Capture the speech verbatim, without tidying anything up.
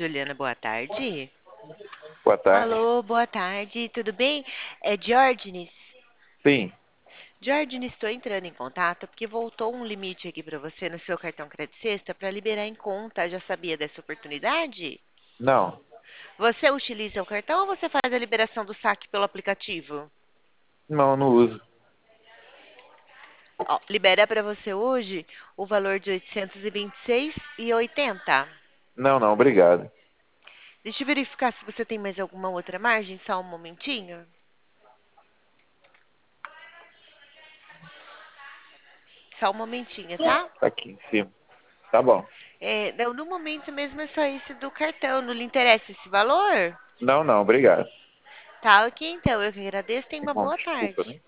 Juliana, boa tarde. Boa tarde. Alô, boa tarde, tudo bem? É Diógenes. Sim, Diógenes, estou entrando em contato porque voltou um limite aqui para você no seu cartão Crédito Sexta para liberar em conta. Já sabia dessa oportunidade? não, Você utiliza o cartão ou você faz a liberação do saque pelo aplicativo? não, não uso. Ó, libera para você hoje o valor de oitocentos e vinte e seis e oitenta. Não, não, obrigado. Deixa eu verificar se você tem mais alguma outra margem, só um momentinho. Só um momentinho, tá? Tá aqui em cima. Tá bom. É, não, no momento mesmo é só esse do cartão. Não lhe interessa esse valor? Não, não, obrigado. Tá, ok, então. Eu que agradeço. Tenha uma Irmão, boa desculpa, tarde. né?